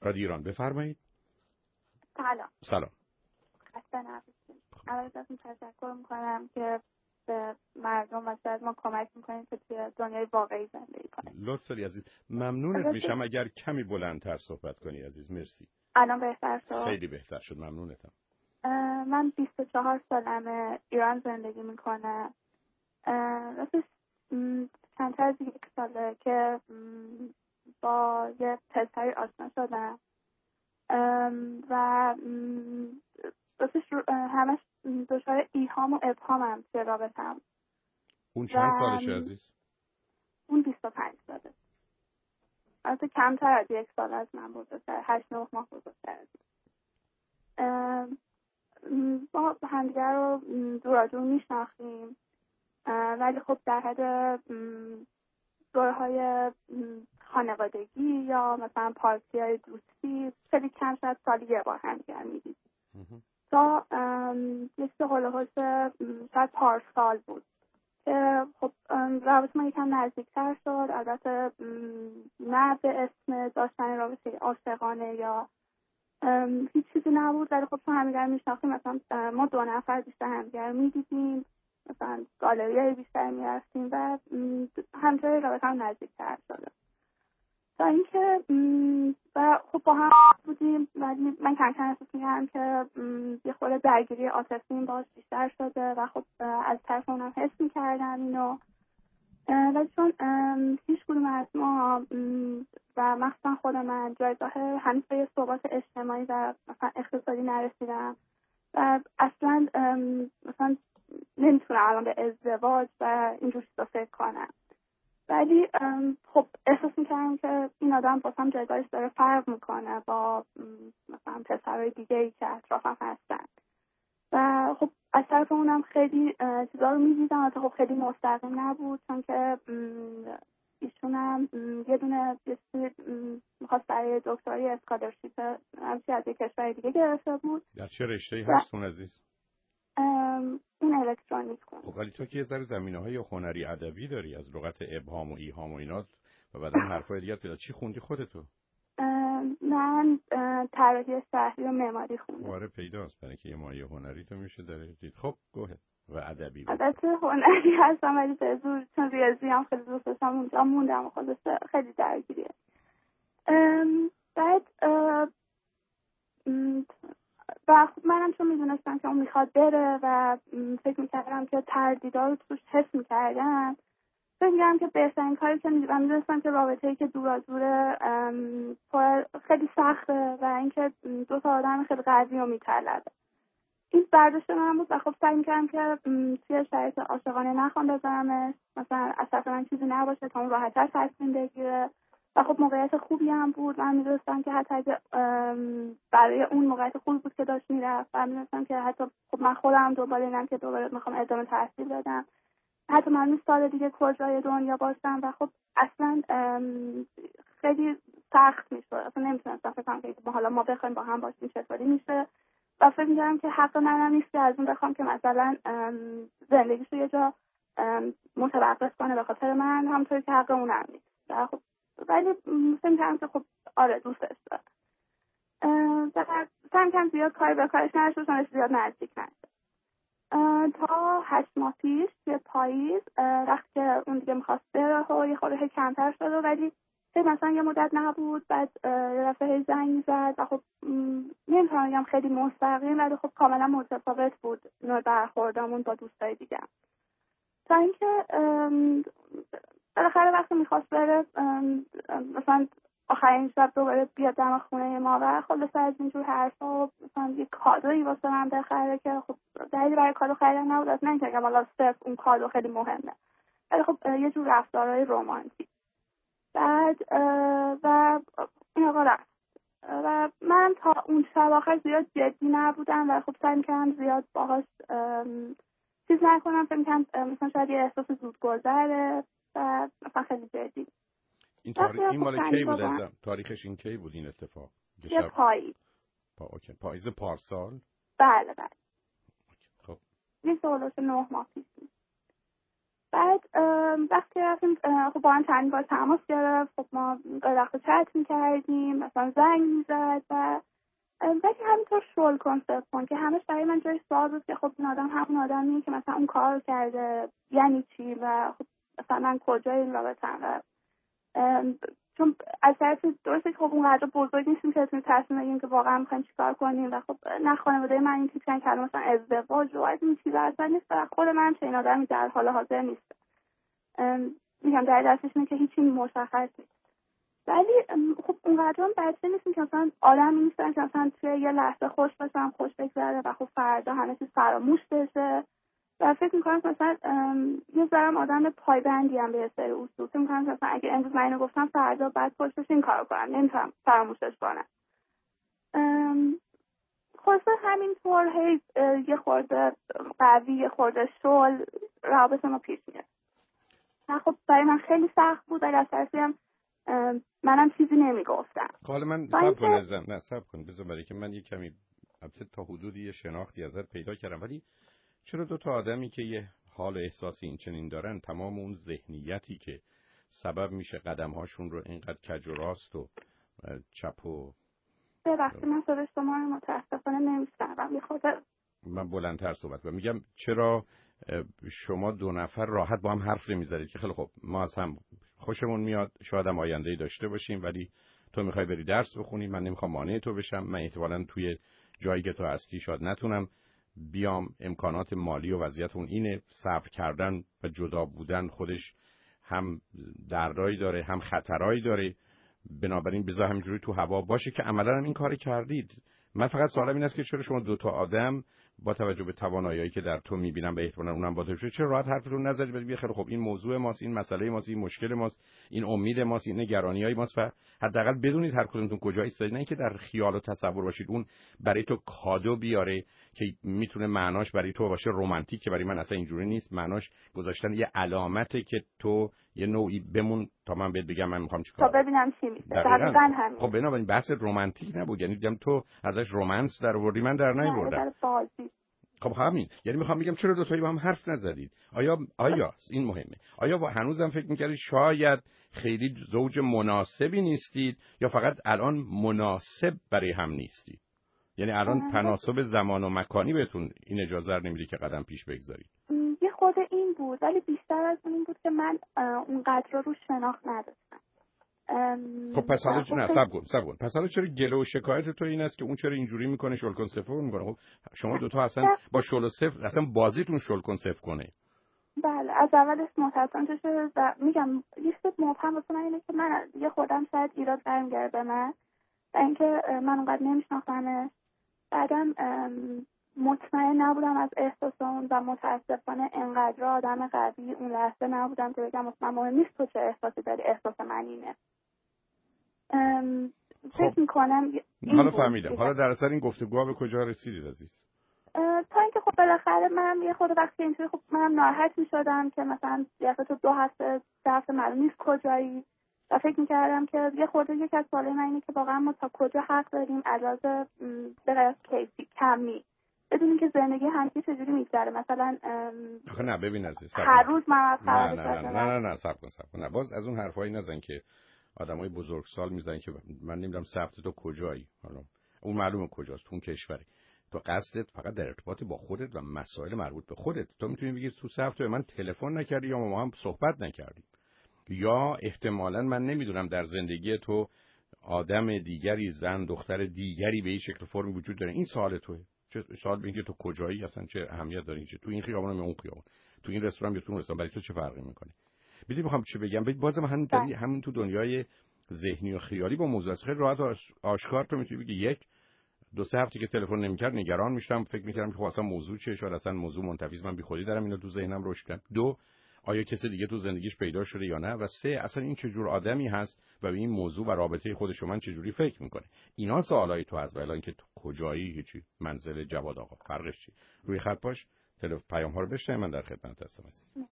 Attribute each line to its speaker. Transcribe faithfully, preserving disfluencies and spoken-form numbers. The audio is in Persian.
Speaker 1: رادیو ایران، بفرمایید.
Speaker 2: سلام.
Speaker 1: سلام.
Speaker 2: خسته نباشید. اول ازتون تشکر میکنم که به مردم و شاید ما کمک میکنیم که توی دنیای واقعی زندگی کنیم.
Speaker 1: لطف داری عزیز. ممنونت میشم اگر کمی بلندتر صحبت کنی عزیز. مرسی.
Speaker 2: الان بهتر شد؟
Speaker 1: خیلی بهتر شد. ممنونتم.
Speaker 2: من بیست و چهار سالمه، ایران زندگی میکنم. راستش چندتر از یک ساله که با یه پسری آشنا شدم و راستش همش دچار ایهام و ابهامم توی رابطه‌ام.
Speaker 1: اون چند سالشه عزیز؟
Speaker 2: اون بیست و پنج ساله. البته کمتر از یک سال از من بزرگتر، هشت نه ماه بزرگتر از من. ما همدیگر رو دورا دور میشناختیم، ولی خب در حد دورهای خانوادگی یا مثلا پارتی های دوستی خیلی کم، شاید سالی یه بار همدیگر میدید. تا یک سه هلوهوش شاید پارسال بود که خب رابطه ما یکم نزدیکتر شد. البته نه به اسم داشتن رابطه عاشقانه یا هیچ چیزی نبود، ولی خب چون همدیگر میشناختیم مثلا ما دو نفر بیشتر همدیگر میدیدیم، مثلا گالریای بیشتر میرفتیم و همجای رابطه هم نزدیکتر شده تا اینکه و خب با هم بودیم، ولی من کم کم احساس می‌کردم که یه خورده درگیری عاطفی باش بیشتر شده و خب از طرف اونم حس می‌کردم اینو، ولی چون هیچ کدوم از ما و مخصوصا خود من جایگاه هنوز به یه ثبات اجتماعی و مثلا اقتصادی نرسیدم و اصلا مثلا نمیتونم الان به ازدواج و اینجور چیزا فکر کنم، ولی خب احساس میکنم که این آدم واسم جایگاهش داره فرق میکنه با مثلا پسرهای دیگه‌ای که اطرافم هستن و خب از طرف اونم خیلی چیزا رو میدیدم، البته خب خیلی مستقیم نبود چون که ایشونم یه دونه میخواست برای دکترای اسکالرشیپ همچی از یک کشور دیگه گرفته بود.
Speaker 1: در چه رشته‌ای هستون عزیز؟
Speaker 2: اون الکترونیک کنه.
Speaker 1: خب ولی تو که یه ذره زمینه‌های هنری ادبی داری، از لغت ابهام و ایهام و اینا و بعدن حرفای دیگه پیدا. چی خوندی خودتو؟
Speaker 2: من طراحی شهری و معماری خوندم.
Speaker 1: آره پیداست، برای که یه مایه هنری تو میشه داره دید. خب گوه و ادبی.
Speaker 2: البته هنری هستم ولی به زور، چون ریاضی هم خیلی دوست داشتم اونجا موندم و خودش خیلی درگیریه. بعد و خب منم چون میدونستم که اون میخواد بره و فکر میکردم که تردیدار رو توش حس میکردم، فکر میکردم که بهترین کاری که میدونم میدونستم که رابطه‌ای که دورا دوره خیلی سخته و اینکه دو تا آدم خیلی قوی رو میطلبه. این برداشت من بود و خب سعی میکردم که توی شرایط عاشقانه نخوام بذارمش، مثلا از طرف من چیزی نباشه تا اون راحت‌تر تصمیم بگیره و خب موقعیت خوبی هم بود. من میدونستم که حتی اگه برای اون موقعیت خوبی بود که داشت میرفت و میدونستم که حتی خب من خودم دوباره اینم که دوباره میخوام ادامه تحصیل بدم، حتی من سال دیگه کجای دنیا باشم و خب اصلا خیلی سخت میشه. اصلا نمیتونستم فکر کنم که حالا ما بخوایم با هم باشیم چطوری میشه و فکر می‌کردم که حق منم نیست که از اون بخوام که مثلا زندگیشو یه جا متوقف کنه به خاطر من، همونطوری که حق اونم نیست. و خب ولی فکر می‌کردم که خب آره دوستش دارم و سعی کردم زیاد کاری به کارش نشه، چون زیاد نزدیک نشه. تا هشت ماه پیش توی پاییز وقتی که اون دیگه می‌خواست بره و یه خورده کمتر شد ولی مثلا یه مدت نبود، بعد یه دفعه هی زنگ زد و خب نمی‌تونم بگم خیلی مستقیم ولی خب کاملا متفاوت بود نوع برخوردمون با دوستای دیگه. تا اینکه بالاخره وقتی می‌خواست بره مثلا آخرین شب دوباره بیاد دم خونه ما و خلاصه از اینجور حرفا، مثلا یه کادویی واسه من بخره که خب دلیلی برای کادو خریدن نبود، اصلا نمی‌گم والا صرف اون کادو خیلی مهمه، ولی خب یه جور رفتارهای رمانتیک. بعد و این آقا رفت و من تا اون شب آخر زیاد جدی نبودم و خب سعی می‌کردم زیاد باهاش چیز نکنم، فکر می‌کردم مثلا شاید یه احساس زود گذره و مثلا خیلی جدی.
Speaker 1: این تاریخ این مال کی بود ازم؟ تاریخش این کی بود این اتفاق؟
Speaker 2: یه پاییز.
Speaker 1: پا اوکی پاییز پارسال؟
Speaker 2: بله بله.
Speaker 1: خب
Speaker 2: یه سالش نه ماه پیش. بعد وقتی رفتیم خب با هم چند بار تماس گرفت، خب ما وقت چت میکردیم، مثلا زنگ میزد و ولی همینطور شل کنسپت کن که همش برای من جای سوال بود که خب این آدم همون آدمیه که مثلا اون کار کرده یعنی چی و خب مثلا من کجای این رابطه‌ام و چون از طرف درسته که خب اونقدر بزرگ نیستیم که بتونیم تصمیم بگیریم که واقعا می‌خوایم چیکار کنیم و خب نه خانواده من این چیزن که مثلا ازدواج و از این چیزا اصلا نیست و خود من چنین آدمی در حال حاضر نیست. میگم در دستش اینه که هیچی مشخص نیست. ولی خب اونقدر هم بچه نیستیم که مثلا آدمی نیستن که مثلا توی یه لحظه خوش باشم خوش بگذره و خب فردا همه چیز فراموش بشه و فکر میکنم مثلا یه ذرم آدم پایبندی هم به یه سری اصول. فکر میکنم مثلا اگه امروز من اینو گفتم فردا بعد پشتش این کارو کنم، نمیتونم فراموشش کنم. خلاصه همینطور هی یه خورده قوی یه خورده شل رابطه ما پیش میره. خب برای من خیلی سخت بود ولی از طرفی هم منم چیزی نمیگفتم.
Speaker 1: حالا من صبر کن ازم نه صبر کن بذار برای که من یه کمی البته تا حدودی یه شناختی ازت پیدا کردم، ولی چرا دو تا آدمی که یه حال احساسی این چنین دارن تمام اون ذهنیتی که سبب میشه قدم‌هاشون رو اینقدر کج و راست و چپ و
Speaker 2: ببخشید من صدای شما رو متاسفانه نمیشنوم، یه خورده
Speaker 1: من بلندتر صحبت کنم. میگم چرا شما دو نفر راحت با هم حرف نمیزنید که خیلی خب ما از هم خوشمون میاد، شاید هم آینده‌ای داشته باشیم، ولی تو میخوای بری درس بخونی، من نمیخوام مانع تو بشم، من احتمالاً توی جایی که تو هستی شاید نتونم بیام، امکانات مالی و وضعیت اون اینه، صبر کردن و جدا بودن خودش هم دردایی داره هم خطرایی داره، بنابراین بذار همینجوری تو هوا باشه که عملاً این کار کردید. من فقط سوالم این است که چرا شما دو تا آدم با توجه به توانایی‌هایی که در تو می‌بینم به احتمال اونم با تو شده چرا راحت حرفتون نزدید بگید خیلی خب این موضوع ماست، این مسئله ماست، این مشکل ماست، این امید ماست، این نگرانی‌های ماست و حداقل بدونید هر کدومتون کجا ایستادید، نه اینکه در خیال و تصور باشید اون برای تو کادو بیاره که میتونه معناش برای تو باشه رمانتیک که برای من اصلا اینجوری نیست، معناش گذاشتن یه علامته که تو یه نوعی بمون تا من بهت بگم من میخوام چیکار
Speaker 2: تا ببینم چی میشه. دقیقاً همین.
Speaker 1: خب بنابراین بحث رمانتیک نبود، یعنی میگم تو ازش رمانس در آوردی من در نیاوردم. خب همین، یعنی میخوام بگم چرا دو تایی با هم حرف نزدید؟ آیا آیا این مهمه، آیا هنوزم فکر میکردید شاید خیلی زوج مناسبی نیستید یا فقط الان مناسب برای هم نیستید؟ یعنی الان تناسب زمان و مکانی بهتون این اجازه رو نمیده که قدم پیش بگذارید.
Speaker 2: یه خود این بود ولی بیشتر از اون بود که من اونقدر رو شناخت نداشتم.
Speaker 1: خب پس حالا چه نصب کن صبر کن پس حالا چرا گله و شکایت تو این است که اون چرا اینجوری میکنه شل کن صفر میکنه؟ خب شما دو تا اصلا با شل و صفر اصلا بازیتون شل کن صفر کنه.
Speaker 2: بله از اولش متأسفانه شده و میگم یه چیز مبهم واسه من اینه که من یه خودم شاید ایراد برمیگره به من و اینکه من اونقدر نمیشناختمش، بعدم مطمئن نبودم از احساس اون و متاسفانه انقدر آدم قوی اون لحظه نبودم که بگم مثلا مهم نیست تو چه احساسی داری، احساس من اینه. فکر خب. میکنم
Speaker 1: حالا فهمیدم. حالا در اصل این گفتگوها به کجا رسیدید عزیز؟
Speaker 2: تا اینکه خب بالاخره منم یه خود وقتی اینطوری خب منم ناراحت میشدم که مثلا یه تو دو هفته سه هفته معلوم نیست کجایی و فکر میکردم که یه خورده یک از سوالای من اینه که واقعا ما تا کجا حق داریم علاوه به غیر از کیفی کمی بدونیم که زندگی همچی چجوری میگذره. مثلا
Speaker 1: آخه نه ببین عزیز
Speaker 2: هر روز من از
Speaker 1: نه نه نه نه نه نه صبر کن صبر کن نه باز از اون حرفایی نزن که آدمای بزرگسال میزنن که من نمیدونم ثبت تو کجایی، حالا اون معلومه کجاست، تو اون کشوری، تو قصدت فقط در ارتباط با خودت و مسائل مربوط به خودت. تو میتونی بگی تو ثبت من تلفن نکردی یا ما هم صحبت نکردیم یا احتمالاً من نمیدونم در زندگی تو آدم دیگری، زن دختر دیگری به این شکل فرمی وجود داره. این سوال توئه. چه سوال بگی تو کجایی اصلا چه اهمیت داره چه تو این خیابون یا اون خیابون، تو این رستوران یا تو اون رستوران، برای تو چه فرقی میکنه؟ بدید میخوام چه بگم، بدید بازم همین داری همین تو دنیای ذهنی و خیالی با موضوع است. خیلی راحت آشکار تو میتونی بگی یک دو سه هفته که تلفن نمیکرد نگران میشم، فکر میکردم که اصلا موضوع چیه، شاید اصلا موضوع منتفی من بیخودی دارم اینو تو ذهنم روش کردم. دو آیا کسی دیگه تو زندگیش پیدا شده یا نه، و سه اصلا این چه جور آدمی هست و به این موضوع و رابطه خودش و من چه جوری فکر میکنه. اینا سوالای تو هست. ولی اینکه تو کجایی هیچی، منزل جواد آقا فرقش چی؟ روی خط باش، تلفن پیام ها رو بشنوید، من در خدمت هستم.